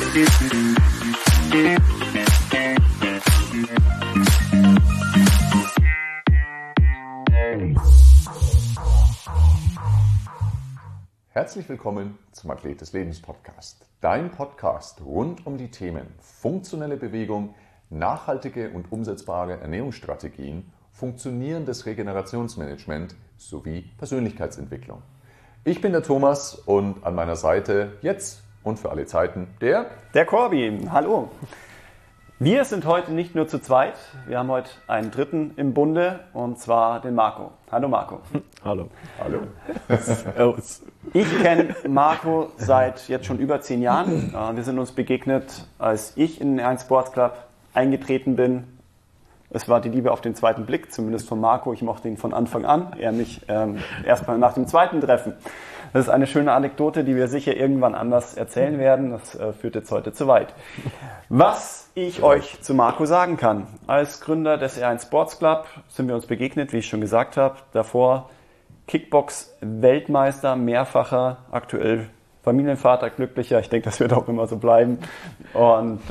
Herzlich willkommen zum Athlet des Lebens Podcast. Dein Podcast rund um die Themen funktionelle Bewegung, nachhaltige und umsetzbare Ernährungsstrategien, funktionierendes Regenerationsmanagement sowie Persönlichkeitsentwicklung. Ich bin der Thomas und an meiner Seite jetzt und für alle Zeiten der Corby. Hallo. Wir sind heute nicht nur zu zweit, wir haben heute einen dritten im Bunde und zwar den Marco. Hallo Marco. Hallo. Hallo. Ich kenne Marco seit jetzt schon über 10 Jahren. Wir sind uns begegnet, als ich in den R1 Sports Club eingetreten bin. Es war die Liebe auf den zweiten Blick, zumindest von Marco. Ich mochte ihn von Anfang an, er mich erst mal nach dem zweiten Treffen. Das ist eine schöne Anekdote, die wir sicher irgendwann anders erzählen werden. Das führt jetzt heute zu weit. Was ich euch zu Marco sagen kann. Als Gründer des R1 Sports Club sind wir uns begegnet, wie ich schon gesagt habe. Davor Kickbox-Weltmeister, mehrfacher, aktuell Familienvater, glücklicher. Ich denke, das wird auch immer so bleiben. Und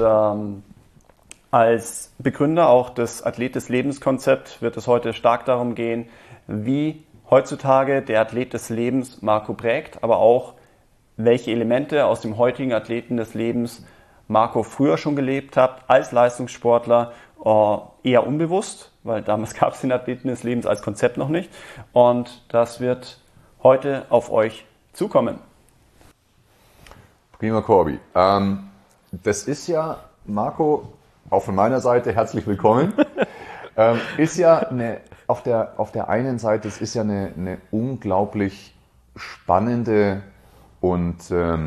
als Begründer auch des Athlet des Lebens Konzept wird es heute stark darum gehen, wie heutzutage der Athlet des Lebens Marco prägt, aber auch welche Elemente aus dem heutigen Athleten des Lebens Marco früher schon gelebt hat, als Leistungssportler, eher unbewusst, weil damals gab es den Athleten des Lebens als Konzept noch nicht. Und das wird heute auf euch zukommen. Prima, Corby. Das ist ja, Marco, auch von meiner Seite herzlich willkommen. Ist ja auf der einen Seite, es ist ja eine unglaublich spannende und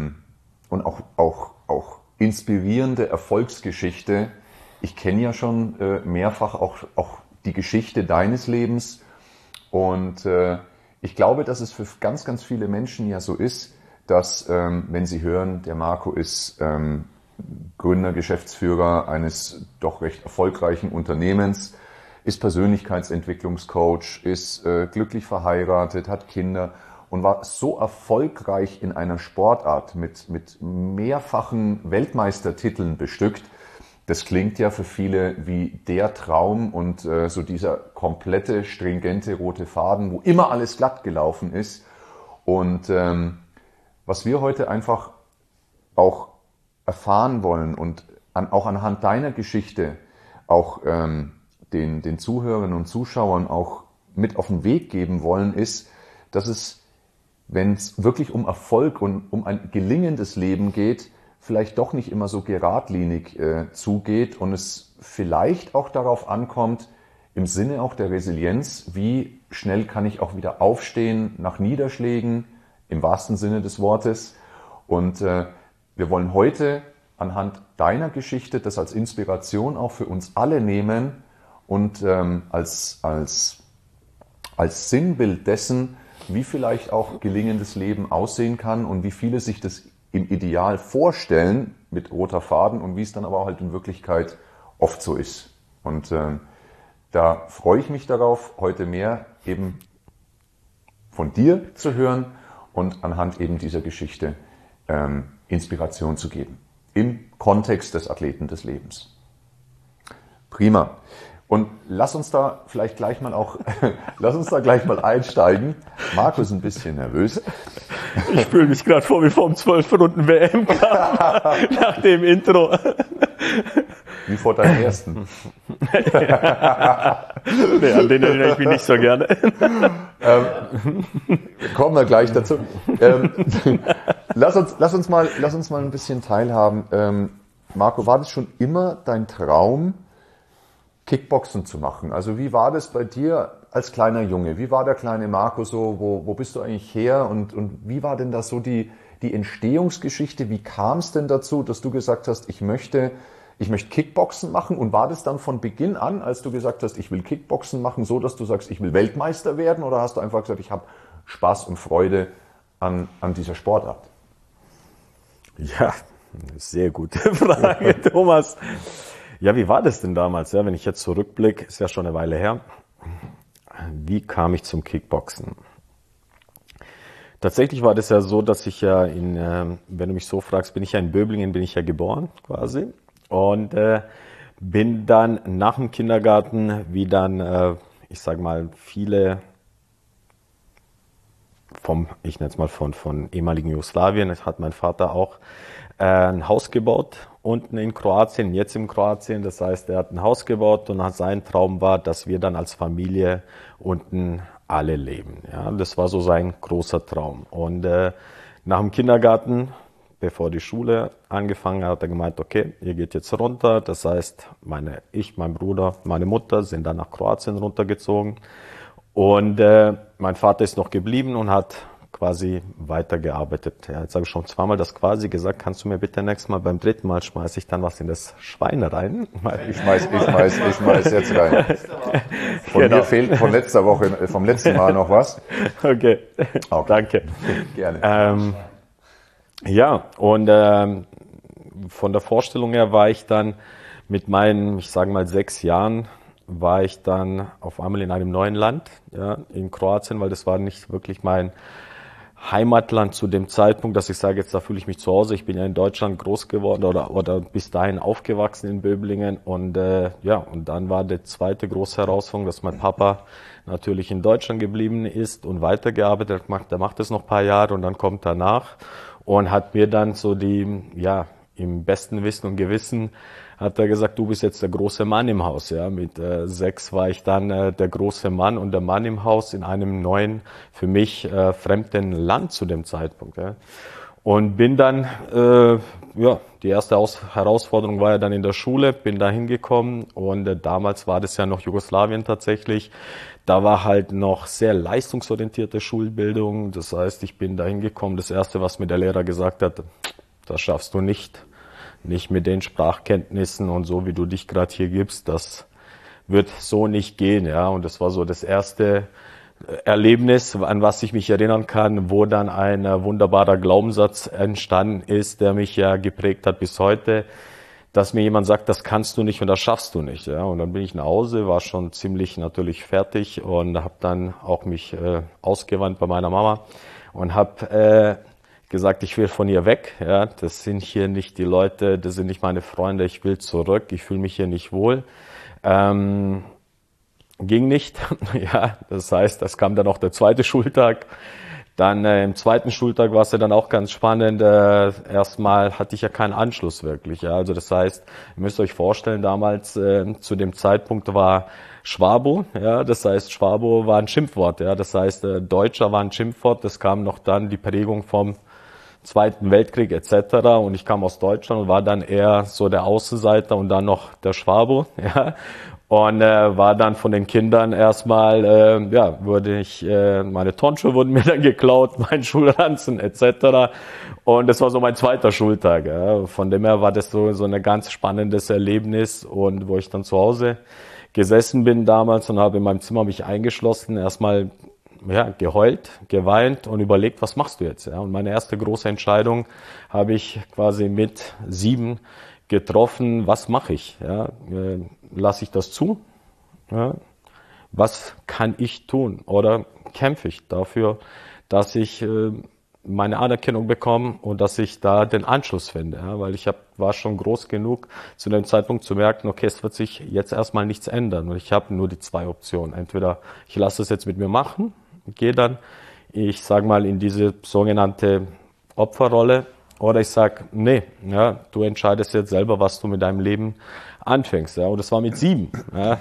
auch inspirierende Erfolgsgeschichte. Ich kenne ja schon mehrfach auch die Geschichte deines Lebens und ich glaube, dass es für ganz, ganz viele Menschen ja so ist, dass wenn sie hören, der Marco ist Gründer, Geschäftsführer eines doch recht erfolgreichen Unternehmens, ist Persönlichkeitsentwicklungscoach, ist glücklich verheiratet, hat Kinder und war so erfolgreich in einer Sportart mit mehrfachen Weltmeistertiteln bestückt. Das klingt ja für viele wie der Traum und so dieser komplette, stringente rote Faden, wo immer alles glatt gelaufen ist. Und was wir heute einfach auch erfahren wollen und auch anhand deiner Geschichte auch den Zuhörern und Zuschauern auch mit auf den Weg geben wollen, ist, dass es, wenn es wirklich um Erfolg und um ein gelingendes Leben geht, vielleicht doch nicht immer so geradlinig zugeht und es vielleicht auch darauf ankommt, im Sinne auch der Resilienz, wie schnell kann ich auch wieder aufstehen nach Niederschlägen, im wahrsten Sinne des Wortes. Und wir wollen heute anhand deiner Geschichte das als Inspiration auch für uns alle nehmen und als Sinnbild dessen, wie vielleicht auch gelingendes Leben aussehen kann und wie viele sich das im Ideal vorstellen mit roter Faden und wie es dann aber halt in Wirklichkeit oft so ist. Und da freue ich mich darauf, heute mehr eben von dir zu hören und anhand eben dieser Geschichte Inspiration zu geben. Im Kontext des Athleten des Lebens. Prima. Und lass uns da gleich mal einsteigen. Marco ist ein bisschen nervös. Ich fühle mich gerade vor wie vom 12-Runden-WM-Kampf nach dem Intro. Wie vor deinem ersten. Nee, an den erinnere ich mich nicht so gerne. Kommen wir gleich dazu. Lass uns mal ein bisschen teilhaben. Marco, war das schon immer dein Traum, Kickboxen zu machen? Also wie war das bei dir als kleiner Junge? Wie war der kleine Marco so? Wo bist du eigentlich her? Und wie war denn da so die Entstehungsgeschichte? Wie kam es denn dazu, dass du gesagt hast, ich möchte Kickboxen machen? Und war das dann von Beginn an, als du gesagt hast, ich will Kickboxen machen, so, dass du sagst, ich will Weltmeister werden? Oder hast du einfach gesagt, ich habe Spaß und Freude an dieser Sportart? Ja, sehr gute Frage, Thomas. Ja, wie war das denn damals? Ja, wenn ich jetzt zurückblicke, ist ja schon eine Weile her. Wie kam ich zum Kickboxen? Tatsächlich war das ja so, dass ich ja wenn du mich so fragst, bin ich ja in Böblingen, bin ich ja geboren quasi. Und bin dann nach dem Kindergarten, wie dann, ich sag mal, viele ich nenne es mal von ehemaligen Jugoslawien, das hat mein Vater auch ein Haus gebaut unten in Kroatien, jetzt in Kroatien. Das heißt, er hat ein Haus gebaut und sein Traum war, dass wir dann als Familie unten alle leben. Ja, das war so sein großer Traum. Und nach dem Kindergarten, bevor die Schule angefangen hat, hat er gemeint, okay, ihr geht jetzt runter. Das heißt, mein Bruder, meine Mutter sind dann nach Kroatien runtergezogen. Und mein Vater ist noch geblieben und hat quasi weitergearbeitet. Ja, jetzt habe ich schon zweimal das quasi gesagt. Kannst du mir bitte nächstes Mal, beim dritten Mal schmeiße ich dann was in das Schwein rein? Ich schmeiß jetzt rein. Von mir fehlt von letzter Woche, vom letzten Mal noch was. Okay. Danke. Gerne. Ja, und von der Vorstellung her war ich dann mit meinen, ich sage mal 6 Jahren, war ich dann auf einmal in einem neuen Land, ja, in Kroatien, weil das war nicht wirklich mein Heimatland zu dem Zeitpunkt, dass ich sage, jetzt da fühle ich mich zu Hause. Ich bin ja in Deutschland groß geworden oder bis dahin aufgewachsen in Böblingen und und dann war die zweite große Herausforderung, dass mein Papa natürlich in Deutschland geblieben ist und weitergearbeitet hat. Der macht das noch ein paar Jahre und dann kommt er nach und hat mir dann so im besten Wissen und Gewissen hat er gesagt, du bist jetzt der große Mann im Haus. Ja, mit 6 war ich dann der große Mann und der Mann im Haus in einem neuen, für mich fremden Land zu dem Zeitpunkt. Ja. Und bin dann, die erste Herausforderung war ja dann in der Schule, bin da hingekommen und damals war das ja noch Jugoslawien tatsächlich. Da war halt noch sehr leistungsorientierte Schulbildung. Das heißt, ich bin da hingekommen. Das Erste, was mir der Lehrer gesagt hat, das schaffst du nicht. Nicht mit den Sprachkenntnissen und so, wie du dich gerade hier gibst, das wird so nicht gehen, ja. Und das war so das erste Erlebnis, an was ich mich erinnern kann, wo dann ein wunderbarer Glaubenssatz entstanden ist, der mich ja geprägt hat bis heute, dass mir jemand sagt, das kannst du nicht und das schaffst du nicht, ja. Und dann bin ich nach Hause, war schon ziemlich natürlich fertig und habe dann auch mich ausgewandt bei meiner Mama und habe gesagt, ich will von hier weg, ja, das sind hier nicht die Leute, das sind nicht meine Freunde, ich will zurück, ich fühle mich hier nicht wohl. Ging nicht, ja, das heißt, das kam dann auch der zweite Schultag. Dann im zweiten Schultag war es ja dann auch ganz spannend. Erstmal hatte ich ja keinen Anschluss wirklich, ja, also das heißt, ihr müsst euch vorstellen, damals zu dem Zeitpunkt war Schwabo, ja, das heißt, Schwabo war ein Schimpfwort, ja, das heißt, Deutscher war ein Schimpfwort, das kam noch dann die Prägung vom Zweiten Weltkrieg etc. Und ich kam aus Deutschland und war dann eher so der Außenseiter und dann noch der Schwabo, ja. Und war dann von den Kindern erstmal, meine Turnschuhe wurden mir dann geklaut, mein Schulranzen etc. Und das war so mein zweiter Schultag. Ja. Von dem her war das so ein ganz spannendes Erlebnis und wo ich dann zu Hause gesessen bin damals und habe in meinem Zimmer mich eingeschlossen, erstmal geheult, geweint und überlegt, was machst du jetzt? Ja, und meine erste große Entscheidung habe ich quasi mit 7 getroffen. Was mache ich? Ja, lasse ich das zu? Ja, was kann ich tun? Oder kämpfe ich dafür, dass ich meine Anerkennung bekomme und dass ich da den Anschluss finde? Ja, weil ich war schon groß genug zu dem Zeitpunkt zu merken, okay, es wird sich jetzt erstmal nichts ändern. Und ich habe nur die 2 Optionen. Entweder ich lasse es jetzt mit mir machen, gehe dann, ich sage mal, in diese sogenannte Opferrolle, oder ich sage, nee, ja, du entscheidest jetzt selber, was du mit deinem Leben anfängst. Ja, und das war mit 7. Ja,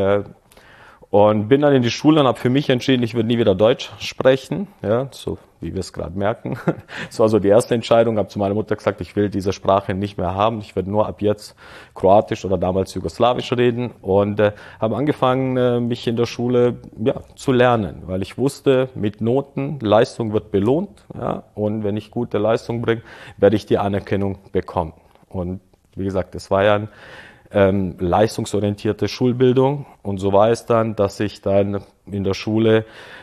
und bin dann in die Schule und habe für mich entschieden, ich würde nie wieder Deutsch sprechen, ja, so wie wir es gerade merken. Das war so die erste Entscheidung. Habe zu meiner Mutter gesagt, ich will diese Sprache nicht mehr haben. Ich werde nur ab jetzt Kroatisch oder damals Jugoslawisch reden und habe angefangen, mich in der Schule zu lernen, weil ich wusste, mit Noten, Leistung wird belohnt, ja, und wenn ich gute Leistung bringe, werde ich die Anerkennung bekommen. Und wie gesagt, es war ja ein leistungsorientierte Schulbildung und so war es dann, dass ich dann in der Schule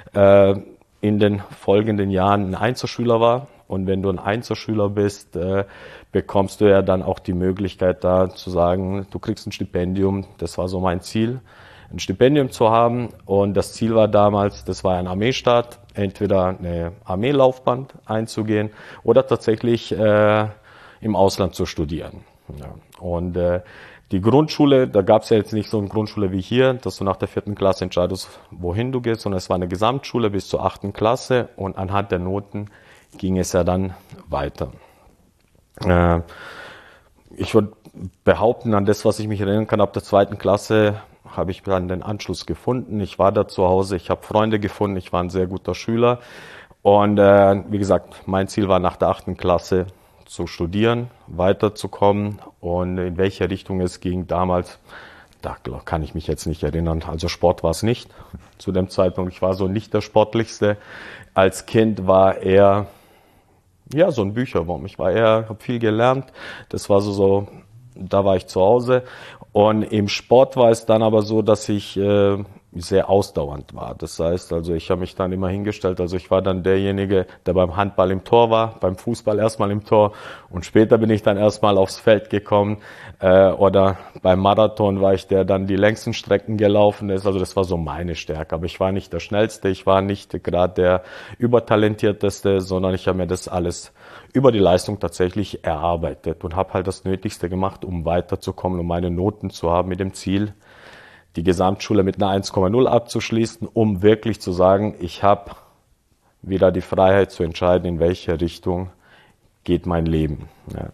in den folgenden Jahren ein Einzelschüler war und wenn du ein Einzelschüler bist, bekommst du ja dann auch die Möglichkeit da zu sagen, du kriegst ein Stipendium, das war so mein Ziel, ein Stipendium zu haben und das Ziel war damals, das war ein Armeestaat entweder eine Armeelaufbahn einzugehen oder tatsächlich im Ausland zu studieren. Ja. Und die Grundschule, da gab es ja jetzt nicht so eine Grundschule wie hier, dass du nach der 4. Klasse entscheidest, wohin du gehst, sondern es war eine Gesamtschule bis zur 8. Klasse und anhand der Noten ging es ja dann weiter. Ich würde behaupten, an das, was ich mich erinnern kann, ab der 2. Klasse habe ich dann den Anschluss gefunden. Ich war da zu Hause, ich habe Freunde gefunden, ich war ein sehr guter Schüler. Und wie gesagt, mein Ziel war nach der 8. Klasse zu studieren, weiterzukommen und in welche Richtung es ging damals, da kann ich mich jetzt nicht erinnern. Also Sport war es nicht zu dem Zeitpunkt. Ich war so nicht der Sportlichste. Als Kind war eher ja so ein Bücherwurm. Ich war eher, habe viel gelernt. Das war so, da war ich zu Hause. Und im Sport war es dann aber so, dass ich sehr ausdauernd war. Das heißt, also ich habe mich dann immer hingestellt, also ich war dann derjenige, der beim Handball im Tor war, beim Fußball erstmal im Tor und später bin ich dann erstmal aufs Feld gekommen oder beim Marathon war ich der dann die längsten Strecken gelaufen ist, also das war so meine Stärke, aber ich war nicht der Schnellste, ich war nicht gerade der Übertalentierteste, sondern ich habe mir das alles über die Leistung tatsächlich erarbeitet und habe halt das Nötigste gemacht, um weiterzukommen, um meine Noten zu haben mit dem Ziel, die Gesamtschule mit einer 1,0 abzuschließen, um wirklich zu sagen, ich habe wieder die Freiheit zu entscheiden, in welche Richtung geht mein Leben. Ja.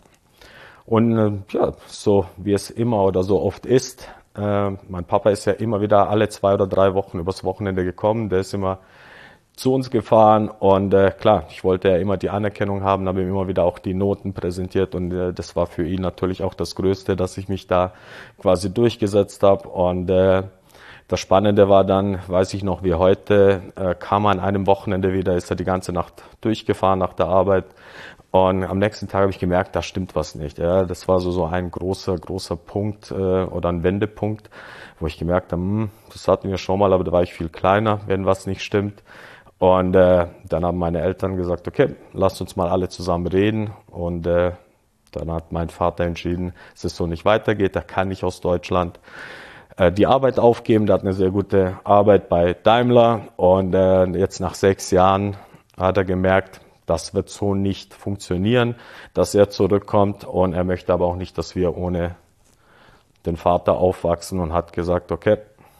Und ja, so wie es immer oder so oft ist, mein Papa ist ja immer wieder alle 2 oder 3 Wochen übers Wochenende gekommen, der ist immer zu uns gefahren und klar, ich wollte ja immer die Anerkennung haben, habe ihm immer wieder auch die Noten präsentiert und das war für ihn natürlich auch das Größte, dass ich mich da quasi durchgesetzt habe und das Spannende war dann, weiß ich noch wie heute, kam er an einem Wochenende wieder, ist er die ganze Nacht durchgefahren nach der Arbeit und am nächsten Tag habe ich gemerkt, da stimmt was nicht. Ja, das war so ein großer Punkt oder ein Wendepunkt, wo ich gemerkt habe, das hatten wir schon mal, aber da war ich viel kleiner, wenn was nicht stimmt. Und dann haben meine Eltern gesagt, okay, lasst uns mal alle zusammen reden. Und dann hat mein Vater entschieden, dass es so nicht weitergeht. Er kann nicht aus Deutschland die Arbeit aufgeben. Der hat eine sehr gute Arbeit bei Daimler. Und jetzt nach 6 Jahren hat er gemerkt, das wird so nicht funktionieren, dass er zurückkommt. Und er möchte aber auch nicht, dass wir ohne den Vater aufwachsen und hat gesagt, okay,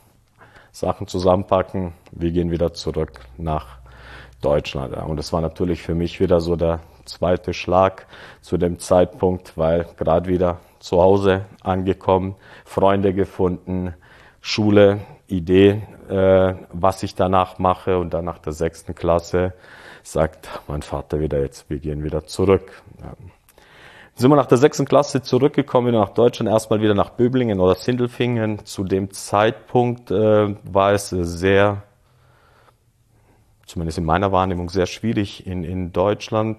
Sachen zusammenpacken, wir gehen wieder zurück nach Deutschland. Und das war natürlich für mich wieder so der zweite Schlag zu dem Zeitpunkt, weil gerade wieder zu Hause angekommen, Freunde gefunden, Schule, Idee, was ich danach mache. Und dann nach der 6. Klasse sagt mein Vater wieder, jetzt, wir gehen wieder zurück. Sind wir nach der 6. Klasse zurückgekommen, wieder nach Deutschland, erstmal wieder nach Böblingen oder Sindelfingen. Zu dem Zeitpunkt war es sehr, zumindest in meiner Wahrnehmung, sehr schwierig in Deutschland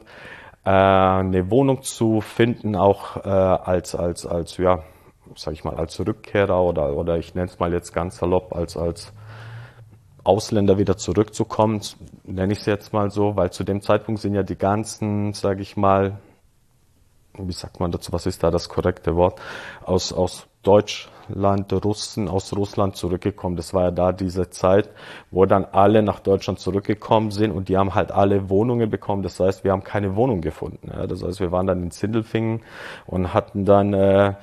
eine Wohnung zu finden, auch als ja, sag ich mal, als Rückkehrer oder ich nenne es mal jetzt ganz salopp, als Ausländer wieder zurückzukommen, nenne ich es jetzt mal so, weil zu dem Zeitpunkt sind ja die ganzen, sage ich mal, wie sagt man dazu, was ist da das korrekte Wort, aus Deutschland, aus Russland zurückgekommen. Das war ja da diese Zeit, wo dann alle nach Deutschland zurückgekommen sind und die haben halt alle Wohnungen bekommen. Das heißt, wir haben keine Wohnung gefunden. Ja. Das heißt, wir waren dann in Sindelfingen und hatten dann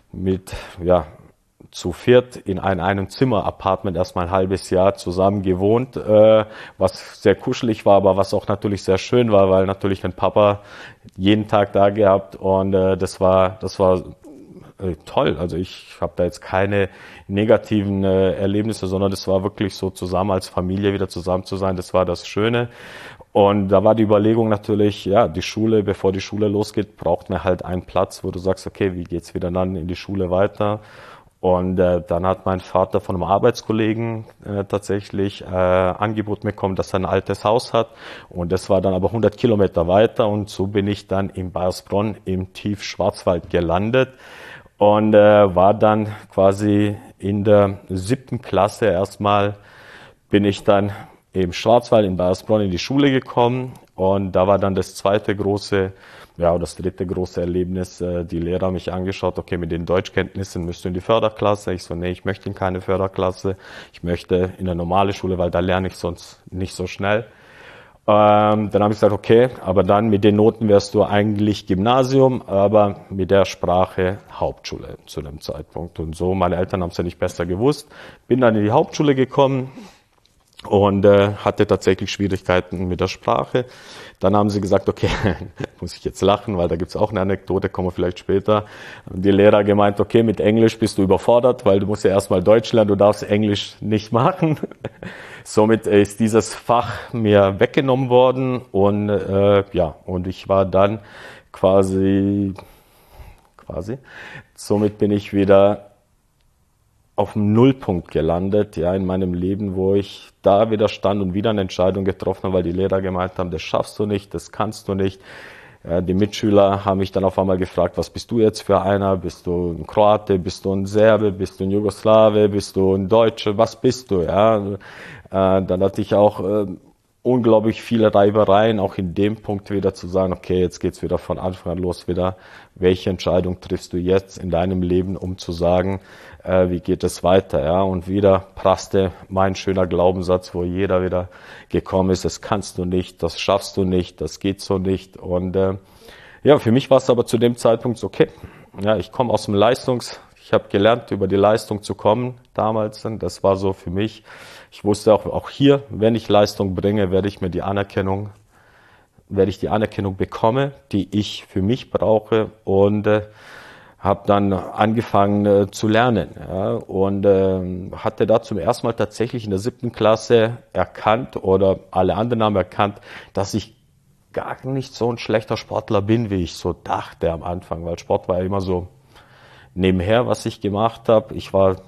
zu viert in einem Zimmer-Apartment erstmal ein halbes Jahr zusammen gewohnt, was sehr kuschelig war, aber was auch natürlich sehr schön war, weil natürlich den Papa jeden Tag da gehabt und das war toll. Also ich habe da jetzt keine negativen Erlebnisse, sondern das war wirklich so zusammen als Familie wieder zusammen zu sein, das war das Schöne. Und da war die Überlegung natürlich, ja, die Schule, bevor die Schule losgeht, braucht man halt einen Platz, wo du sagst, okay, wie geht's wieder dann in die Schule weiter? Und dann hat mein Vater von einem Arbeitskollegen tatsächlich Angebot bekommen, dass er ein altes Haus hat. Und das war dann aber 100 Kilometer weiter. Und so bin ich dann in Baiersbronn im Tiefschwarzwald gelandet und war dann quasi in der 7. Klasse erstmal, bin ich dann im Schwarzwald in Baiersbronn in die Schule gekommen. Und da war dann das zweite große, ja, das dritte große Erlebnis. Die Lehrer haben mich angeschaut, okay, mit den Deutschkenntnissen müsst du in die Förderklasse. Ich so, nee, ich möchte in keine Förderklasse. Ich möchte in eine normale Schule, weil da lerne ich sonst nicht so schnell. Dann habe ich gesagt, okay, aber dann mit den Noten wärst du eigentlich Gymnasium, aber mit der Sprache Hauptschule zu dem Zeitpunkt. Und so, meine Eltern haben es ja nicht besser gewusst. Bin dann in die Hauptschule gekommen und hatte tatsächlich Schwierigkeiten mit der Sprache. Dann haben sie gesagt, okay, muss ich jetzt lachen, weil da gibt's auch eine Anekdote, kommen wir vielleicht später. Die Lehrer gemeint, okay, mit Englisch bist du überfordert, weil du musst ja erstmal Deutsch lernen, du darfst Englisch nicht machen. Somit ist dieses Fach mir weggenommen worden und und ich war dann quasi, somit bin ich wieder auf dem Nullpunkt gelandet, ja, in meinem Leben, wo ich da wieder stand und wieder eine Entscheidung getroffen habe, weil die Lehrer gemeint haben, das schaffst du nicht, das kannst du nicht. Ja, die Mitschüler haben mich dann auf einmal gefragt, was bist du jetzt für einer? Bist du ein Kroate? Bist du ein Serbe? Bist du ein Jugoslawe? Bist du ein Deutscher? Was bist du? Ja, dann hatte ich auch unglaublich viele Reibereien, auch in dem Punkt wieder zu sagen, okay, jetzt geht's wieder von Anfang an los wieder. Welche Entscheidung triffst du jetzt in deinem Leben, um zu sagen, wie geht es weiter? Ja, und wieder prasste mein schöner Glaubenssatz, wo jeder wieder gekommen ist, das kannst du nicht, das schaffst du nicht, das geht so nicht. Und für mich war es aber zu dem Zeitpunkt so, okay, ja, ich komme aus dem Ich habe gelernt, über die Leistung zu kommen damals. Und das war so für mich. Ich wusste auch hier, wenn ich Leistung bringe, werde ich die Anerkennung bekommen, die ich für mich brauche, und habe dann angefangen zu lernen, ja, und hatte da zum ersten Mal tatsächlich in der 7. Klasse erkannt, oder alle anderen haben erkannt, dass ich gar nicht so ein schlechter Sportler bin, wie ich so dachte am Anfang, weil Sport war ja immer so nebenher, was ich gemacht habe. Ich war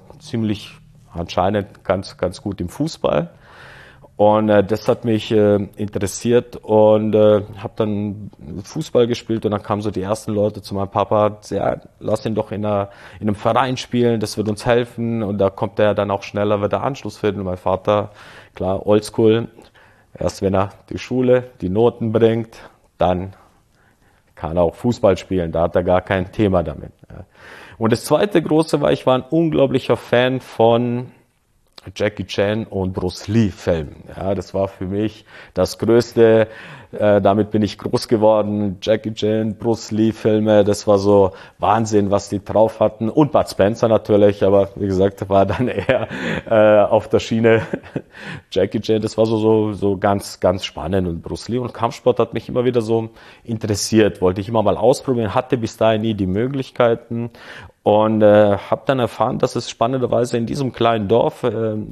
anscheinend ganz gut im Fußball. Und das hat mich interessiert, und habe dann Fußball gespielt, und dann kamen so die ersten Leute zu meinem Papa, ja, lass ihn doch in einem Verein spielen, das wird uns helfen, und da kommt er dann auch schneller, wird er Anschluss finden. Und mein Vater, klar, oldschool, erst wenn er die Schule, die Noten bringt, dann kann er auch Fußball spielen, da hat er gar kein Thema damit. Ja. Und das zweite große war, ich war ein unglaublicher Fan von Jackie Chan und Bruce Lee Filmen. Ja, das war für mich das Größte. Damit bin ich groß geworden. Jackie Chan, Bruce Lee Filme, das war so Wahnsinn, was die drauf hatten. Und Bud Spencer natürlich, aber wie gesagt, war dann eher auf der Schiene Jackie Chan. Das war so ganz spannend. Und Bruce Lee und Kampfsport hat mich immer wieder so interessiert. Wollte ich immer mal ausprobieren, hatte bis dahin nie die Möglichkeiten. Und habe dann erfahren, dass es spannenderweise in diesem kleinen Dorf,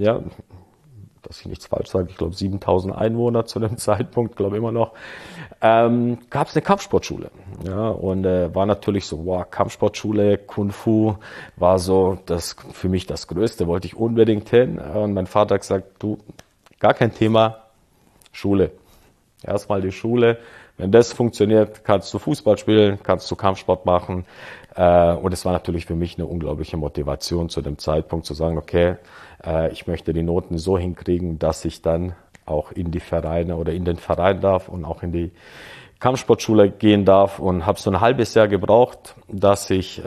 dass ich nichts falsch sage, ich glaube 7.000 Einwohner zu dem Zeitpunkt, glaube immer noch, gab es eine Kampfsportschule. Ja, und war natürlich so, wow, Kampfsportschule, Kung Fu war so für mich das Größte, wollte ich unbedingt hin. Und mein Vater hat gesagt, du, gar kein Thema, Schule. Erstmal die Schule. Wenn das funktioniert, kannst du Fußball spielen, kannst du Kampfsport machen. Und es war natürlich für mich eine unglaubliche Motivation zu dem Zeitpunkt zu sagen, okay, ich möchte die Noten so hinkriegen, dass ich dann auch in die Vereine oder in den Verein darf und auch in die Kampfsportschule gehen darf, und habe so ein halbes Jahr gebraucht, dass ich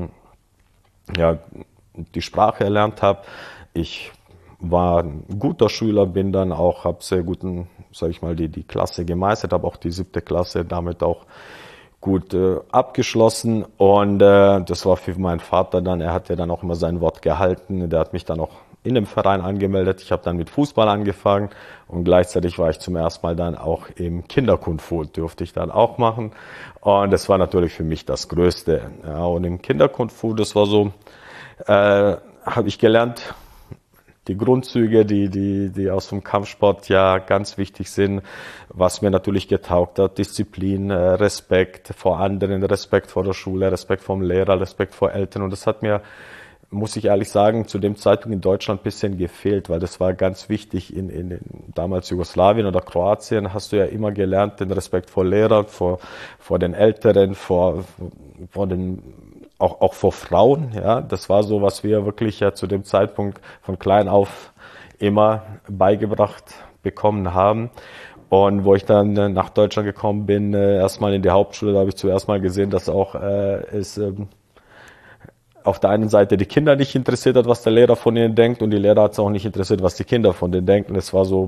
die Sprache erlernt habe. Ich war ein guter Schüler, bin dann auch, habe sehr guten, sage ich mal, die Klasse gemeistert, habe auch die 7. Klasse damit auch gut abgeschlossen, und das war für meinen Vater dann, er hat ja dann auch immer sein Wort gehalten, der hat mich dann auch in dem Verein angemeldet. Ich habe dann mit Fußball angefangen, und gleichzeitig war ich zum ersten Mal dann auch im Kinderkung-Fu, durfte ich dann auch machen, und das war natürlich für mich das Größte. Ja, und im Kinderkung-Fu, das war so, habe ich gelernt, die Grundzüge, die aus dem Kampfsport ja ganz wichtig sind, was mir natürlich getaugt hat: Disziplin, Respekt vor anderen, Respekt vor der Schule, Respekt vom Lehrer, Respekt vor Eltern. Und das hat mir, muss ich ehrlich sagen, zu dem Zeitpunkt in Deutschland ein bisschen gefehlt, weil das war ganz wichtig. In damals Jugoslawien oder Kroatien hast du ja immer gelernt, den Respekt vor Lehrern, vor den Älteren, vor den auch vor Frauen, ja, das war so, was wir wirklich ja zu dem Zeitpunkt von klein auf immer beigebracht bekommen haben. Und wo ich dann nach Deutschland gekommen bin, erstmal in die Hauptschule, da habe ich zuerst mal gesehen, dass auch es auf der einen Seite die Kinder nicht interessiert hat, was der Lehrer von ihnen denkt, und die Lehrer hat es auch nicht interessiert, was die Kinder von denen denken. Es war so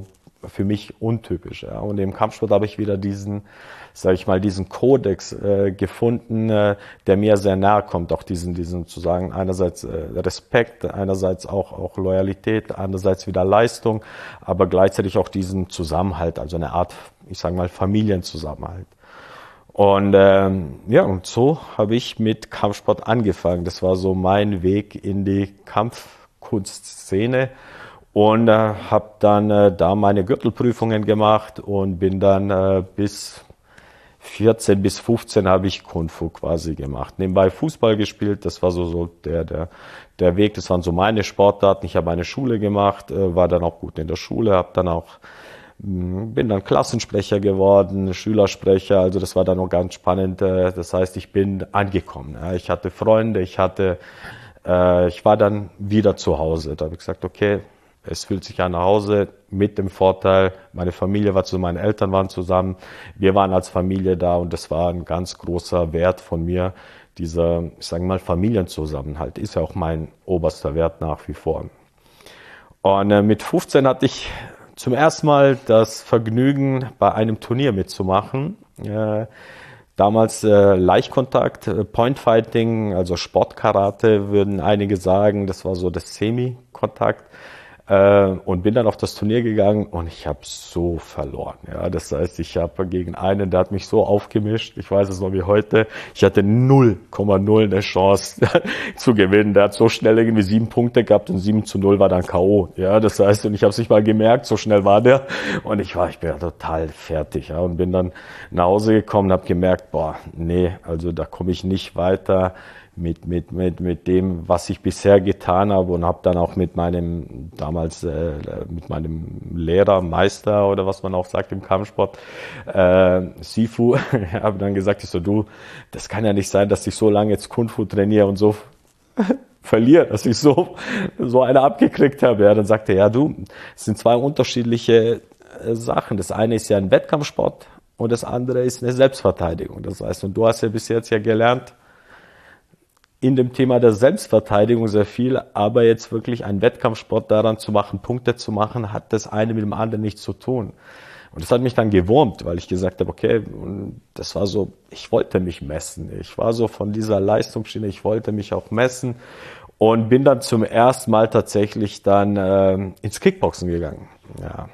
für mich untypisch. Ja. Und im Kampfsport habe ich wieder diesen, sage ich mal, diesen Kodex gefunden, der mir sehr nahe kommt. Auch diesen zu sagen, einerseits Respekt, einerseits auch Loyalität, andererseits wieder Leistung, aber gleichzeitig auch diesen Zusammenhalt, also eine Art, ich sage mal, Familienzusammenhalt. Und und so habe ich mit Kampfsport angefangen. Das war so mein Weg in die Kampfkunstszene und habe dann da meine Gürtelprüfungen gemacht und bin dann bis 14 bis 15 habe ich Kung Fu quasi gemacht. Nebenbei Fußball gespielt, das war so der Weg, das waren so meine Sportarten. Ich habe eine Schule gemacht, war dann auch gut in der Schule, bin dann Klassensprecher geworden, Schülersprecher, also das war dann noch ganz spannend. Das heißt, ich bin angekommen. Ich hatte Freunde, ich war dann wieder zu Hause. Da habe ich gesagt, okay, es fühlt sich an nach Hause mit dem Vorteil, meine Familie war zusammen, meine Eltern waren zusammen, wir waren als Familie da und das war ein ganz großer Wert von mir, dieser, ich sage mal, Familienzusammenhalt ist ja auch mein oberster Wert nach wie vor. Und mit 15 hatte ich zum ersten Mal das Vergnügen, bei einem Turnier mitzumachen. Damals Leichtkontakt, Pointfighting, also Sportkarate, würden einige sagen. Das war so das Semi-Kontakt. Und bin dann auf das Turnier gegangen und ich habe so verloren. Ja, das heißt, ich habe gegen einen, der hat mich so aufgemischt, ich weiß es noch wie heute, ich hatte 0,0 eine Chance zu gewinnen. Der hat so schnell irgendwie 7 Punkte gehabt und 7:0 war dann K.O. Ja, das heißt, und ich habe es nicht mal gemerkt, so schnell war der und ich bin ja total fertig. Ja, und bin dann nach Hause gekommen, habe gemerkt, nee, also da komme ich nicht weiter mit dem, was ich bisher getan habe und habe dann auch mit meinem Lehrer, Meister oder was man auch sagt im Kampfsport, Sifu, habe dann gesagt, das kann ja nicht sein, dass ich so lange jetzt Kung Fu trainiere und so verliere, dass ich so eine abgekriegt habe. Ja, dann sagte er, es sind 2 unterschiedliche Sachen. Das eine ist ja ein Wettkampfsport und das andere ist eine Selbstverteidigung. Das heißt, und du hast ja bis jetzt ja gelernt, in dem Thema der Selbstverteidigung sehr viel, aber jetzt wirklich einen Wettkampfsport daran zu machen, Punkte zu machen, hat das eine mit dem anderen nichts zu tun. Und das hat mich dann gewurmt, weil ich gesagt habe, okay, das war so, ich wollte mich messen. Ich war so von dieser Leistungsschiene, ich wollte mich auch messen und bin dann zum ersten Mal tatsächlich dann ins Kickboxen gegangen. Ja.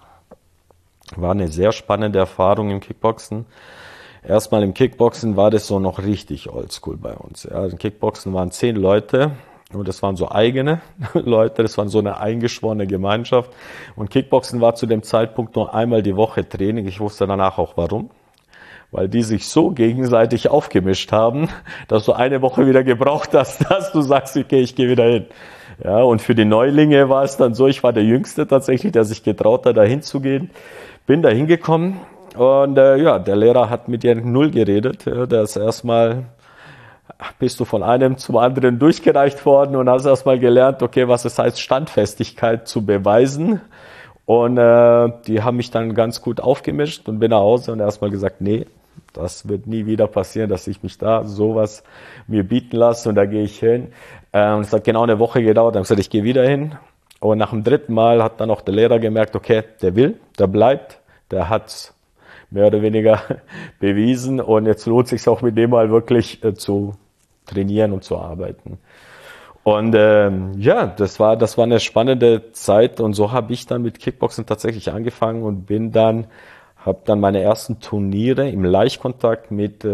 War eine sehr spannende Erfahrung im Kickboxen. Erstmal im Kickboxen war das so noch richtig oldschool bei uns. Ja, im Kickboxen waren 10 Leute und das waren so eigene Leute, das waren so eine eingeschworene Gemeinschaft. Und Kickboxen war zu dem Zeitpunkt nur einmal die Woche Training. Ich wusste danach auch warum. Weil die sich so gegenseitig aufgemischt haben, dass du eine Woche wieder gebraucht hast, dass du sagst, okay, ich gehe wieder hin. Ja, und für die Neulinge war es dann so, ich war der Jüngste tatsächlich, der sich getraut hat, da hinzugehen. Bin da hingekommen. Und der Lehrer hat mit dir 0 geredet. Der ist erstmal, bist du von einem zum anderen durchgereicht worden und hast erstmal gelernt, okay, was es heißt, Standfestigkeit zu beweisen. Und die haben mich dann ganz gut aufgemischt und bin nach Hause und erstmal gesagt, nee, das wird nie wieder passieren, dass ich mich da sowas mir bieten lasse und da gehe ich hin. Und es hat genau eine Woche gedauert, dann habe ich gesagt, ich gehe wieder hin. Und nach dem 3. Mal hat dann auch der Lehrer gemerkt, okay, der bleibt, der hat's mehr oder weniger bewiesen und jetzt lohnt es sich auch mit dem mal wirklich zu trainieren und zu arbeiten. Und das war eine spannende Zeit und so habe ich dann mit Kickboxen tatsächlich angefangen und habe dann meine ersten Turniere im Leichtkontakt mit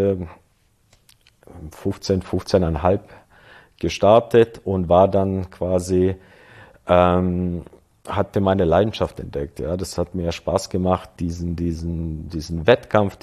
15,5 gestartet und war dann quasi hatte meine Leidenschaft entdeckt. Ja, das hat mir Spaß gemacht, diesen Wettkampf,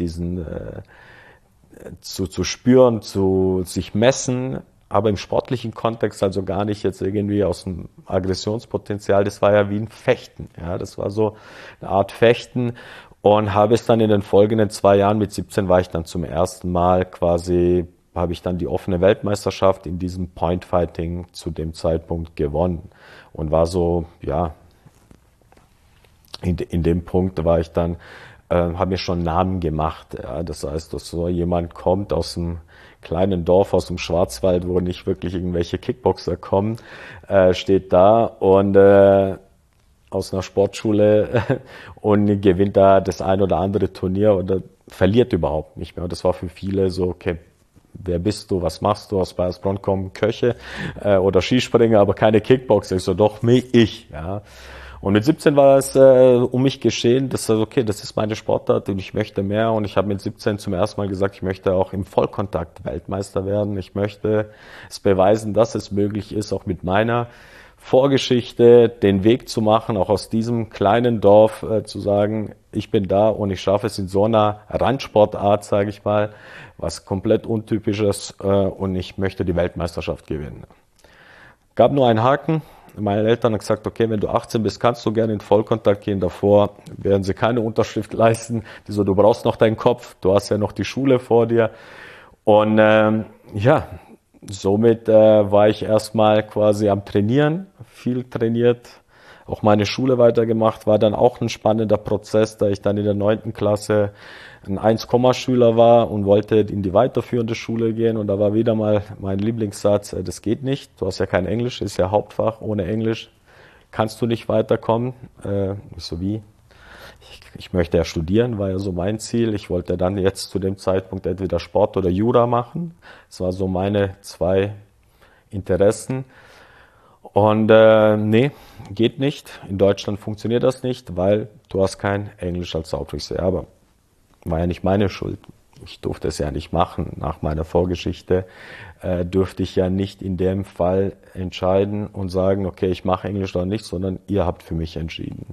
zu spüren, zu sich messen, aber im sportlichen Kontext, also gar nicht jetzt irgendwie aus dem Aggressionspotenzial. Das war ja wie ein Fechten. Ja, das war so eine Art Fechten und habe es dann in den folgenden 2 Jahren, mit 17 war ich dann zum ersten Mal quasi, habe ich dann die offene Weltmeisterschaft in diesem Point-Fighting zu dem Zeitpunkt gewonnen und war so, ja, in dem Punkt war ich dann, habe mir schon Namen gemacht. Ja, das heißt, dass so jemand kommt aus einem kleinen Dorf, aus dem Schwarzwald, wo nicht wirklich irgendwelche Kickboxer kommen, steht da und aus einer Sportschule und gewinnt da das ein oder andere Turnier oder verliert überhaupt nicht mehr. Und das war für viele so, okay, wer bist du, was machst du? Aus Bayersbronn kommen Köche oder Skispringer, aber keine Kickboxer. Ich so, doch, ich. Ja. Und mit 17 war es um mich geschehen, dass okay, das ist meine Sportart und ich möchte mehr. Und ich habe mit 17 zum ersten Mal gesagt, ich möchte auch im Vollkontakt Weltmeister werden. Ich möchte es beweisen, dass es möglich ist, auch mit meiner Vorgeschichte den Weg zu machen, auch aus diesem kleinen Dorf zu sagen, ich bin da und ich schaffe es in so einer Randsportart, sage ich mal, was komplett untypisches und ich möchte die Weltmeisterschaft gewinnen. Gab nur einen Haken. Meine Eltern haben gesagt, okay, wenn du 18 bist, kannst du gerne in Vollkontakt gehen. Davor werden sie keine Unterschrift leisten. Die so, du brauchst noch deinen Kopf, du hast ja noch die Schule vor dir. Und ja, somit war ich erstmal quasi am Trainieren, viel trainiert, auch meine Schule weitergemacht, war dann auch ein spannender Prozess, da ich dann in der 9. Klasse ein 1-Schüler war und wollte in die weiterführende Schule gehen. Und da war wieder mal mein Lieblingssatz, das geht nicht, du hast ja kein Englisch, ist ja Hauptfach, ohne Englisch kannst du nicht weiterkommen. Ich so, wie? Ich möchte ja studieren, war ja so mein Ziel. Ich wollte dann jetzt zu dem Zeitpunkt entweder Sport oder Jura machen. Das war so meine 2 Interessen. Und nee, geht nicht. In Deutschland funktioniert das nicht, weil du hast kein Englisch als Hauptfach. Aber war ja nicht meine Schuld. Ich durfte es ja nicht machen. Nach meiner Vorgeschichte dürfte ich ja nicht in dem Fall entscheiden und sagen, okay, ich mache Englisch oder nicht, sondern ihr habt für mich entschieden.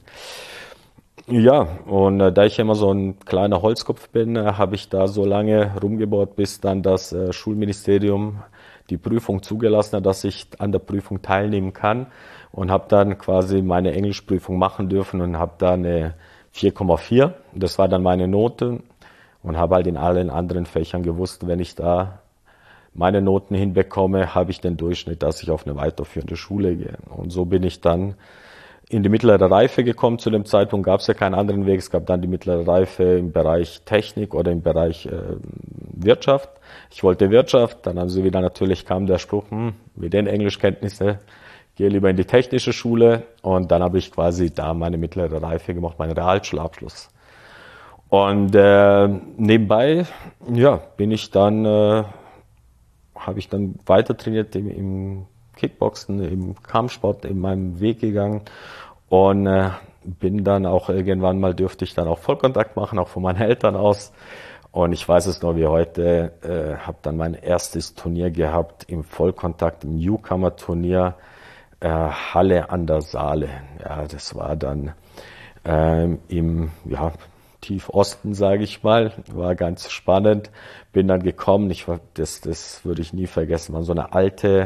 Ja, und da ich immer so ein kleiner Holzkopf bin, habe ich da so lange rumgebohrt, bis dann das Schulministerium die Prüfung zugelassen hat, dass ich an der Prüfung teilnehmen kann und habe dann quasi meine Englischprüfung machen dürfen und habe da eine 4,4. Das war dann meine Note und habe halt in allen anderen Fächern gewusst, wenn ich da meine Noten hinbekomme, habe ich den Durchschnitt, dass ich auf eine weiterführende Schule gehe. Und so bin ich dann in die mittlere Reife gekommen. Zu dem Zeitpunkt gab es ja keinen anderen Weg. Es gab dann die mittlere Reife im Bereich Technik oder im Bereich Wirtschaft. Ich wollte Wirtschaft, dann haben sie wieder natürlich kam der Spruch, mit den Englischkenntnissen, gehe lieber in die technische Schule. Und dann habe ich quasi da meine mittlere Reife gemacht, meinen Realschulabschluss. Und nebenbei, ja, habe ich dann weiter trainiert im Kickboxen, im Kampfsport, in meinem Weg gegangen und bin dann auch irgendwann mal, dürfte ich dann auch Vollkontakt machen, auch von meinen Eltern aus. Und ich weiß es noch wie heute, habe dann mein erstes Turnier gehabt im Vollkontakt, im Newcomer-Turnier, Halle an der Saale. Ja, das war dann im Tiefosten, sage ich mal, war ganz spannend. Bin dann gekommen, das würde ich nie vergessen, war so eine alte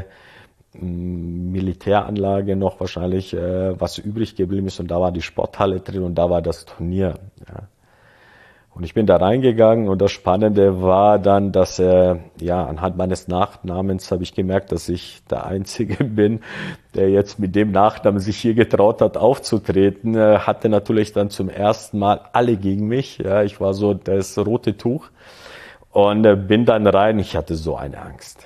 Militäranlage noch wahrscheinlich, was übrig geblieben ist und da war die Sporthalle drin und da war das Turnier. Ja. Und ich bin da reingegangen und das Spannende war dann, dass anhand meines Nachnamens habe ich gemerkt, dass ich der Einzige bin, der jetzt mit dem Nachnamen sich hier getraut hat aufzutreten. Hatte natürlich dann zum ersten Mal alle gegen mich. Ja, ich war so das rote Tuch. Und bin dann rein, ich hatte so eine Angst.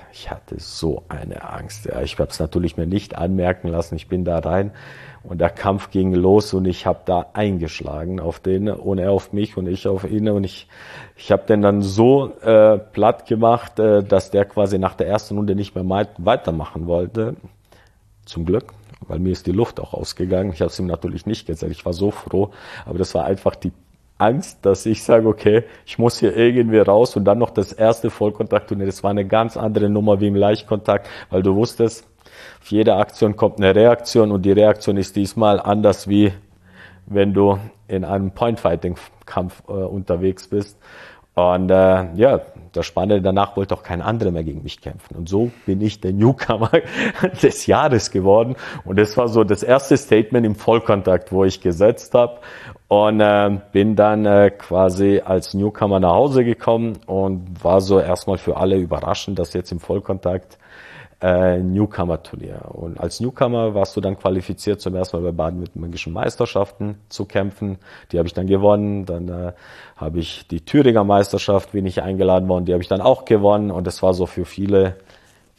Ja, ich habe es natürlich mir nicht anmerken lassen. Ich bin da rein und der Kampf ging los und ich habe da eingeschlagen auf den und er auf mich und ich auf ihn. Und ich habe den dann so platt gemacht, dass der quasi nach der ersten Runde nicht mehr weitermachen wollte. Zum Glück, weil mir ist die Luft auch ausgegangen. Ich habe es ihm natürlich nicht gesagt. Ich war so froh, aber das war einfach die Angst, dass ich sage, okay, ich muss hier irgendwie raus und dann noch das erste Vollkontaktturnier. Das war eine ganz andere Nummer wie im Leichtkontakt, weil du wusstest, auf jede Aktion kommt eine Reaktion und die Reaktion ist diesmal anders wie wenn du in einem Point-Fighting-Kampf unterwegs bist. Und das Spannende, danach wollte auch kein anderer mehr gegen mich kämpfen. Und so bin ich der Newcomer des Jahres geworden. Und das war so das erste Statement im Vollkontakt, wo ich gesetzt habe. Und bin dann quasi als Newcomer nach Hause gekommen und war so erstmal für alle überraschend, dass jetzt im Vollkontakt Newcomer-Turnier. Und als Newcomer warst du dann qualifiziert, zum ersten Mal bei baden-württembergischen Meisterschaften zu kämpfen. Die habe ich dann gewonnen. Dann habe ich die Thüringer Meisterschaft, bin ich eingeladen worden, die habe ich dann auch gewonnen. Und das war so für viele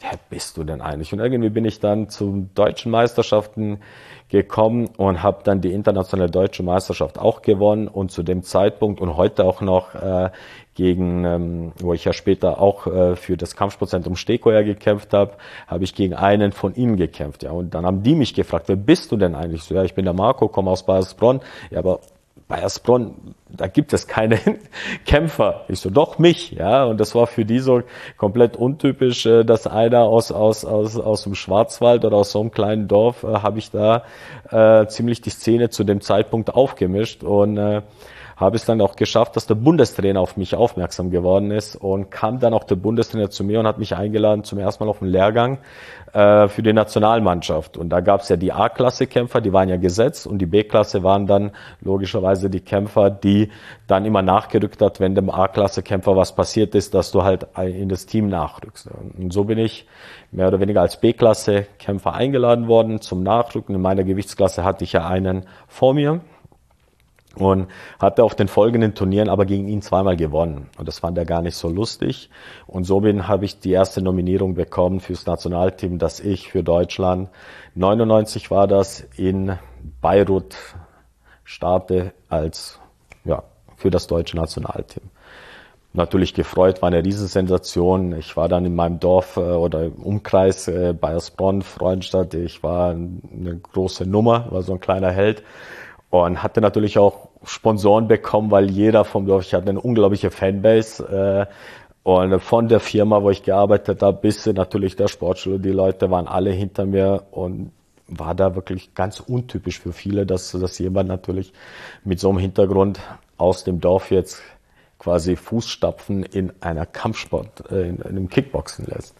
wer bist du denn eigentlich? Und irgendwie bin ich dann zu deutschen Meisterschaften gekommen und habe dann die internationale deutsche Meisterschaft auch gewonnen und zu dem Zeitpunkt und heute auch noch wo ich ja später auch für das Kampfsportzentrum Stekoja gekämpft habe, habe ich gegen einen von ihnen gekämpft. Ja, und dann haben die mich gefragt, wer bist du denn eigentlich? So, ja, ich bin der Marco, komme aus Baiersbronn. Ja, aber Baiersbronn, da gibt es keine Kämpfer. Ich so, doch mich, ja. Und das war für die so komplett untypisch, dass einer aus dem Schwarzwald oder aus so einem kleinen Dorf, habe ich da ziemlich die Szene zu dem Zeitpunkt aufgemischt und habe es dann auch geschafft, dass der Bundestrainer auf mich aufmerksam geworden ist und kam dann auch der Bundestrainer zu mir und hat mich eingeladen zum ersten Mal auf einen Lehrgang für die Nationalmannschaft. Und da gab es ja die A-Klasse-Kämpfer, die waren ja gesetzt und die B-Klasse waren dann logischerweise die Kämpfer, die dann immer nachgerückt hat, wenn dem A-Klasse-Kämpfer was passiert ist, dass du halt in das Team nachrückst. Und so bin ich mehr oder weniger als B-Klasse-Kämpfer eingeladen worden zum Nachrücken. In meiner Gewichtsklasse hatte ich ja einen vor mir und hatte auf den folgenden Turnieren aber gegen ihn zweimal gewonnen. Und das fand er gar nicht so lustig. Und so habe ich die erste Nominierung bekommen fürs Nationalteam, dass ich für Deutschland, 99 war das, in Beirut starte für das deutsche Nationalteam. Natürlich gefreut, war eine Riesensensation. Ich war dann in meinem Dorf oder im Umkreis Baiersbronn, Freudenstadt. Ich war eine große Nummer, war so ein kleiner Held. Und hatte natürlich auch Sponsoren bekommen, weil jeder vom Dorf, ich hatte eine unglaubliche Fanbase. Und von der Firma, wo ich gearbeitet habe, bis natürlich der Sportschule, die Leute waren alle hinter mir und war da wirklich ganz untypisch für viele, dass jemand natürlich mit so einem Hintergrund aus dem Dorf jetzt quasi Fußstapfen in einer Kampfsport, in einem Kickboxen lässt.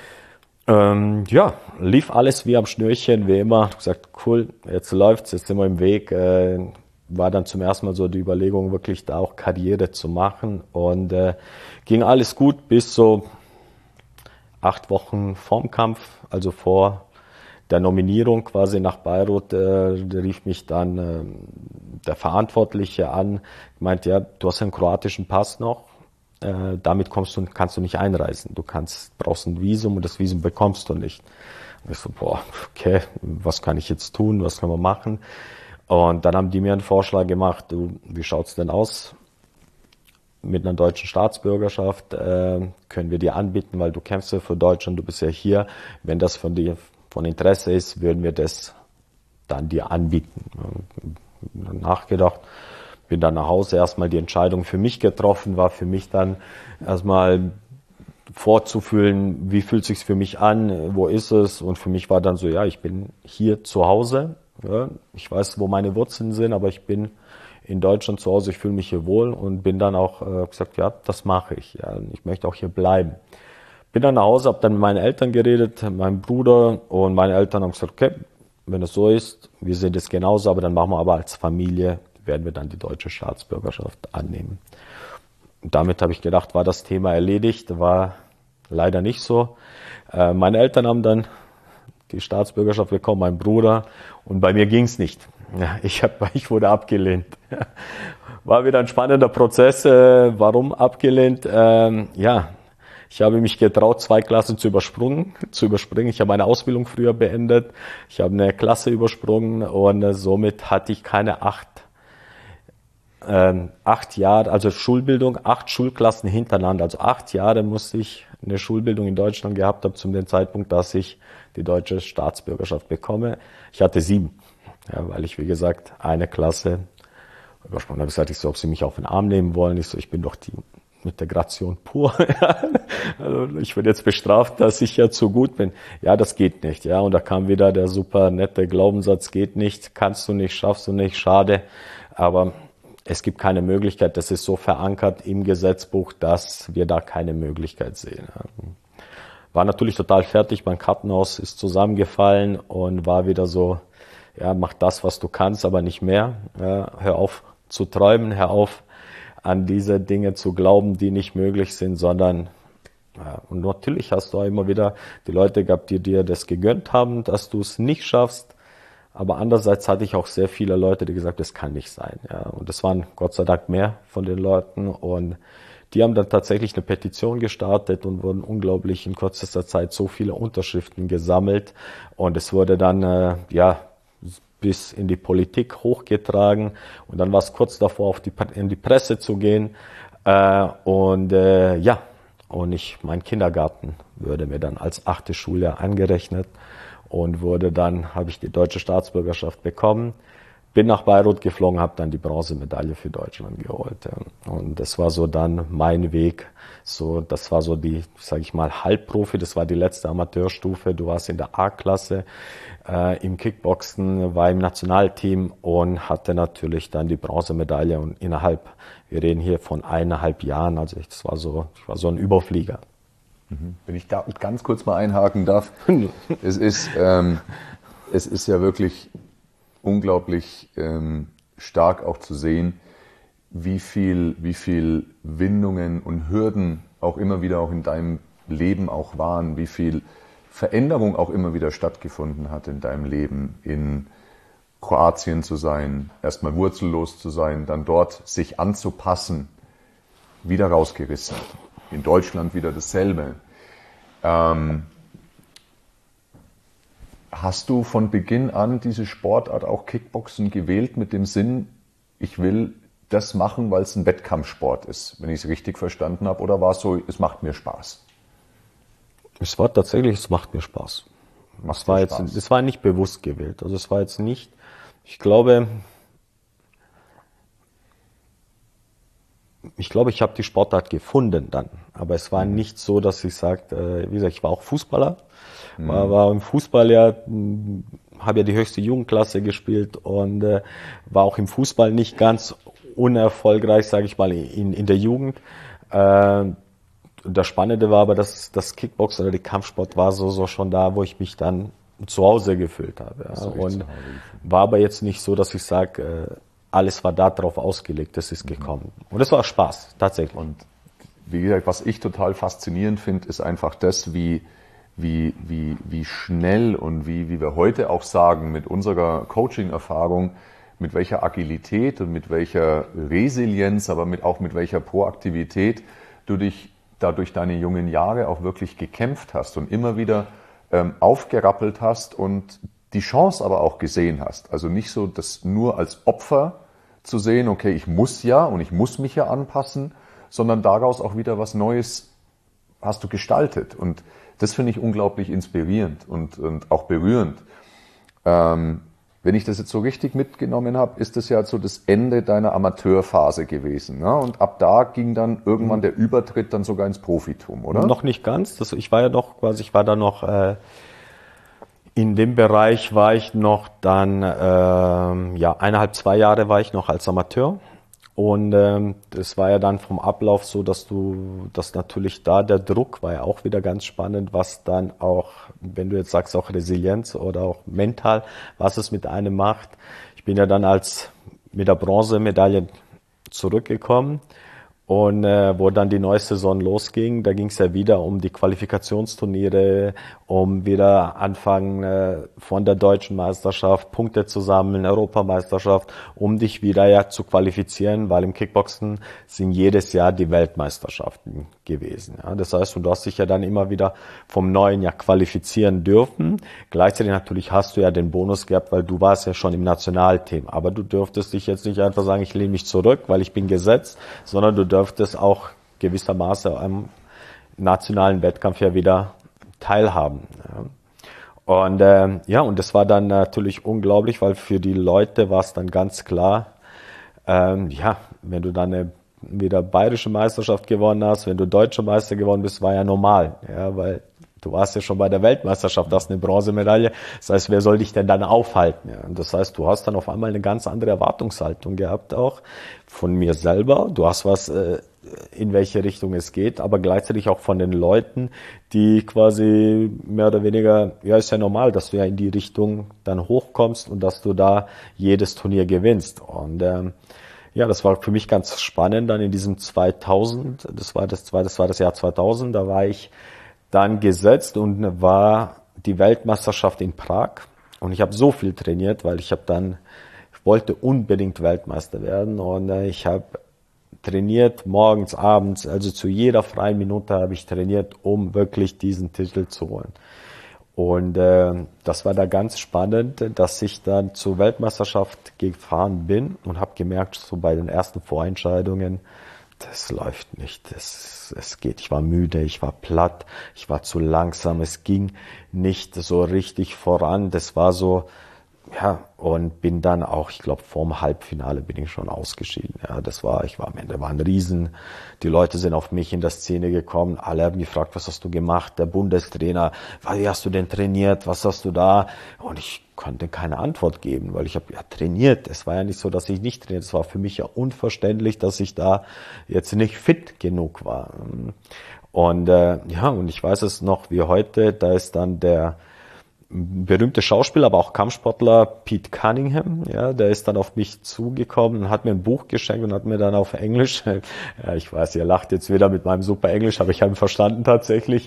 Lief alles wie am Schnürchen, wie immer. Ich gesagt, cool, jetzt läuft's, jetzt sind wir im Weg. War dann zum ersten Mal so die Überlegung, wirklich da auch Karriere zu machen. Und ging alles gut bis so 8 Wochen vorm Kampf, also vor der Nominierung quasi nach Beirut, rief mich dann der Verantwortliche an, meint, ja, du hast einen kroatischen Pass noch. Damit kannst du nicht einreisen. Du brauchst ein Visum und das Visum bekommst du nicht. Und ich so, okay, was kann ich jetzt tun? Was können wir machen? Und dann haben die mir einen Vorschlag gemacht, wie schaut's denn aus mit einer deutschen Staatsbürgerschaft? Können wir dir anbieten, weil du kämpfst ja für Deutschland, du bist ja hier. Wenn das von dir von Interesse ist, würden wir das dann dir anbieten. Dann nachgedacht. Bin dann nach Hause erstmal die Entscheidung für mich getroffen, war für mich dann erstmal vorzufühlen, wie fühlt sich's für mich an, wo ist es? Und für mich war dann so, ja, ich bin hier zu Hause, ja, ich weiß, wo meine Wurzeln sind, aber ich bin in Deutschland zu Hause, ich fühle mich hier wohl und bin dann auch gesagt, ja, das mache ich, ja, ich möchte auch hier bleiben. Bin dann nach Hause, habe dann mit meinen Eltern geredet, meinem Bruder und meine Eltern haben gesagt, okay, wenn es so ist, wir sehen das genauso, aber dann machen wir aber als Familie, werden wir dann die deutsche Staatsbürgerschaft annehmen. Und damit habe ich gedacht, war das Thema erledigt, war leider nicht so. Meine Eltern haben dann die Staatsbürgerschaft bekommen, mein Bruder, und bei mir ging es nicht. Ja, ich wurde abgelehnt. War wieder ein spannender Prozess. Warum abgelehnt? Ich habe mich getraut, 2 Klassen zu überspringen. Ich habe meine Ausbildung früher beendet. Ich habe eine Klasse übersprungen und somit hatte ich keine 8 Jahre, also Schulbildung, 8 Schulklassen hintereinander. Also 8 Jahre musste ich eine Schulbildung in Deutschland gehabt haben, zu dem Zeitpunkt, dass ich die deutsche Staatsbürgerschaft bekomme. Ich hatte 7, ja, weil ich, wie gesagt, eine Klasse übersprungen habe. Ich gesagt, ob sie mich auf den Arm nehmen wollen. Ich so, ich bin doch die Integration pur. Also ich werde jetzt bestraft, dass ich ja zu gut bin. Ja, das geht nicht. Ja, und da kam wieder der super nette Glaubenssatz, geht nicht, kannst du nicht, schaffst du nicht, schade. Aber es gibt keine Möglichkeit, das ist so verankert im Gesetzbuch, dass wir da keine Möglichkeit sehen. War natürlich total fertig, mein Kartenhaus ist zusammengefallen und war wieder so, ja, mach das, was du kannst, aber nicht mehr. Ja, hör auf zu träumen, hör auf an diese Dinge zu glauben, die nicht möglich sind, sondern, ja, und natürlich hast du auch immer wieder die Leute gehabt, die dir das gegönnt haben, dass du es nicht schaffst. Aber andererseits hatte ich auch sehr viele Leute, die gesagt haben, das kann nicht sein. Ja. Und das waren Gott sei Dank mehr von den Leuten. Und die haben dann tatsächlich eine Petition gestartet und wurden unglaublich in kürzester Zeit so viele Unterschriften gesammelt. Und es wurde dann, bis in die Politik hochgetragen. Und dann war es kurz davor, in die Presse zu gehen. Und mein Kindergarten wurde mir dann als 8. Schuljahr angerechnet und habe ich die deutsche Staatsbürgerschaft bekommen. Bin nach Beirut geflogen, habe dann die Bronzemedaille für Deutschland geholt. Und das war so dann mein Weg. Das war so die, sage ich mal, Halbprofi. Das war die letzte Amateurstufe. Du warst in der A-Klasse im Kickboxen, war im Nationalteam und hatte natürlich dann die Bronzemedaille. Und wir reden hier von 1,5 Jahren. Also ich war so ein Überflieger. Wenn ich da ganz kurz mal einhaken darf. Es ist ja wirklich unglaublich stark auch zu sehen, wie viel Windungen und Hürden auch immer wieder auch in deinem Leben auch waren, wie viel Veränderung auch immer wieder stattgefunden hat in deinem Leben, in Kroatien zu sein, erstmal wurzellos zu sein, dann dort sich anzupassen, wieder rausgerissen. In Deutschland wieder dasselbe. Hast du von Beginn an diese Sportart, auch Kickboxen, gewählt mit dem Sinn, ich will das machen, weil es ein Wettkampfsport ist, wenn ich es richtig verstanden habe? Oder war es so, es macht mir Spaß? Es war tatsächlich, es macht mir Spaß. Es war nicht bewusst gewählt. Also es war jetzt nicht, ich glaube, ich habe die Sportart gefunden dann. Aber es war nicht so, dass ich sagte, wie gesagt, ich war auch Fußballer. War im Fußball habe ja die höchste Jugendklasse gespielt und war auch im Fußball nicht ganz unerfolgreich, sage ich mal, in der Jugend. Das Spannende war aber, dass das Kickboxen oder der Kampfsport war so schon da, wo ich mich dann zu Hause gefühlt habe. Ja. Und war aber jetzt nicht so, dass ich sage, alles war darauf ausgelegt, das ist gekommen. Und es war Spaß, tatsächlich. Und wie gesagt, was ich total faszinierend finde, ist einfach das, wie schnell und wie wir heute auch sagen, mit unserer Coaching-Erfahrung, mit welcher Agilität und mit welcher Resilienz, aber auch mit welcher Proaktivität du dich da durch deine jungen Jahre auch wirklich gekämpft hast und immer wieder aufgerappelt hast und die Chance aber auch gesehen hast. Also nicht so das nur als Opfer zu sehen, okay, ich muss ja und ich muss mich ja anpassen, sondern daraus auch wieder was Neues hast du gestaltet. Und das finde ich unglaublich inspirierend und auch berührend. Wenn ich das jetzt so richtig mitgenommen habe, ist das ja so das Ende deiner Amateurphase gewesen. Ne? Und ab da ging dann irgendwann der Übertritt dann sogar ins Profitum, oder? Noch nicht ganz. In dem Bereich war ich noch dann, 1,5, 2 Jahre war ich noch als Amateur. Und das war ja dann vom Ablauf so, dass natürlich da der Druck war ja auch wieder ganz spannend, was dann auch, wenn du jetzt sagst, auch Resilienz oder auch mental, was es mit einem macht. Ich bin ja dann mit der Bronzemedaille zurückgekommen und wo dann die neue Saison losging, da ging es ja wieder um die Qualifikationsturniere, um wieder anfangen von der deutschen Meisterschaft, Punkte zu sammeln, Europameisterschaft, um dich wieder zu qualifizieren, weil im Kickboxen sind jedes Jahr die Weltmeisterschaften gewesen. Ja. Das heißt, du hast dich ja dann immer wieder vom neuen Jahr qualifizieren dürfen. Gleichzeitig natürlich hast du ja den Bonus gehabt, weil du warst ja schon im Nationalteam. Aber du dürftest dich jetzt nicht einfach sagen, ich lehne mich zurück, weil ich bin gesetzt, sondern du dürftest auch gewissermaßen am nationalen Wettkampf ja wieder teilhaben. Und und das war dann natürlich unglaublich, weil für die Leute war es dann ganz klar, wenn du dann wieder bayerische Meisterschaft gewonnen hast, wenn du deutscher Meister geworden bist, war ja normal, weil du warst ja schon bei der Weltmeisterschaft, hast eine Bronzemedaille. Das heißt, wer soll dich denn dann aufhalten? Ja? Und das heißt, du hast dann auf einmal eine ganz andere Erwartungshaltung gehabt auch von mir selber. Du hast was, in welche Richtung es geht, aber gleichzeitig auch von den Leuten, die quasi mehr oder weniger, ist ja normal, dass du ja in die Richtung dann hochkommst und dass du da jedes Turnier gewinnst. Und das war für mich ganz spannend dann in diesem 2000, das war das Jahr 2000, da war ich dann gesetzt und war die Weltmeisterschaft in Prag und ich habe so viel trainiert, weil ich wollte unbedingt Weltmeister werden und ich habe trainiert, morgens, abends, also zu jeder freien Minute habe ich trainiert, um wirklich diesen Titel zu holen. Und das war da ganz spannend, dass ich dann zur Weltmeisterschaft gefahren bin und habe gemerkt, so bei den ersten Vorentscheidungen, das läuft nicht, es geht. Ich war müde, ich war platt, ich war zu langsam, es ging nicht so richtig voran. Das war so, ja, und bin dann auch, ich glaube, vorm Halbfinale bin ich schon ausgeschieden. Ja, ich war am Ende, war ein Riesen. Die Leute sind auf mich in der Szene gekommen. Alle haben gefragt, was hast du gemacht? Der Bundestrainer, wie hast du denn trainiert? Was hast du da? Und ich konnte keine Antwort geben, weil ich habe ja trainiert. Es war ja nicht so, dass ich nicht trainiert. Es war für mich ja unverständlich, dass ich da jetzt nicht fit genug war. Und ja, und ich weiß es noch wie heute, da ist dann der berühmte Schauspieler, aber auch Kampfsportler Pete Cunningham, ja, der ist dann auf mich zugekommen und hat mir ein Buch geschenkt und hat mir dann auf Englisch, ja, ich weiß, ihr lacht jetzt wieder mit meinem super Englisch, aber ich habe ihn verstanden tatsächlich,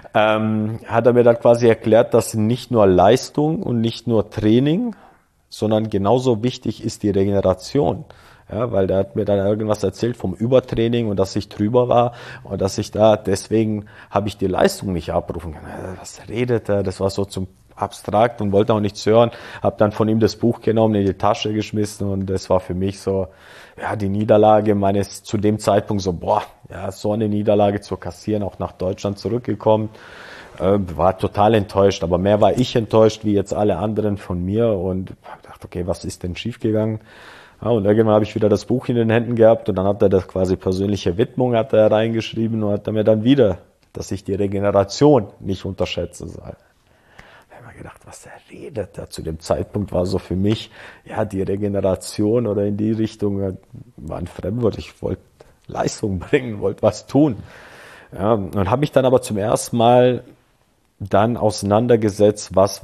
hat er mir dann quasi erklärt, dass nicht nur Leistung und nicht nur Training, sondern genauso wichtig ist die Regeneration. Ja, weil der hat mir dann irgendwas erzählt vom Übertraining und dass ich drüber war und dass ich da, deswegen habe ich die Leistung nicht abrufen können. Was redet er? Das war so zum abstrakt und wollte auch nichts hören. Habe dann von ihm das Buch genommen, in die Tasche geschmissen und das war für mich so, ja, die Niederlage meines, zu dem Zeitpunkt so, boah, ja, so eine Niederlage zu kassieren, auch nach Deutschland zurückgekommen. War total enttäuscht, aber mehr war ich enttäuscht wie jetzt alle anderen von mir und dachte, okay, was ist denn schiefgegangen? Ja, und irgendwann habe ich wieder das Buch in den Händen gehabt und dann hat er das quasi persönliche Widmung hat er reingeschrieben und hat er mir dann wieder, dass ich die Regeneration nicht unterschätze. Ich habe mir gedacht, was er redet. Ja, zu dem Zeitpunkt war so für mich, ja, die Regeneration oder in die Richtung war ein Fremdwort. Ich wollte Leistung bringen, wollte was tun. Ja, und habe mich dann aber zum ersten Mal dann auseinandergesetzt, was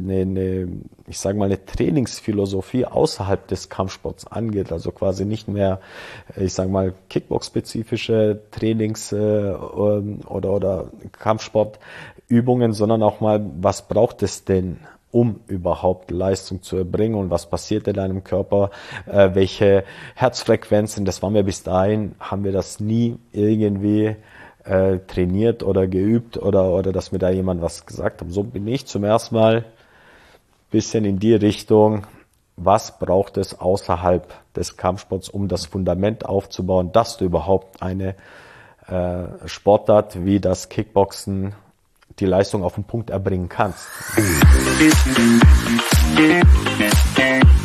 ich sage mal, eine Trainingsphilosophie außerhalb des Kampfsports angeht. Also quasi nicht mehr, ich sage mal, Kickbox-spezifische Trainings oder Kampfsportübungen, sondern auch mal, was braucht es denn, um überhaupt Leistung zu erbringen und was passiert in deinem Körper, welche Herzfrequenzen, das war mir bis dahin, haben wir das nie irgendwie trainiert oder geübt oder dass mir da jemand was gesagt hat. So bin ich zum ersten Mal ein bisschen in die Richtung, was braucht es außerhalb des Kampfsports, um das Fundament aufzubauen, dass du überhaupt eine Sportart wie das Kickboxen die Leistung auf den Punkt erbringen kannst.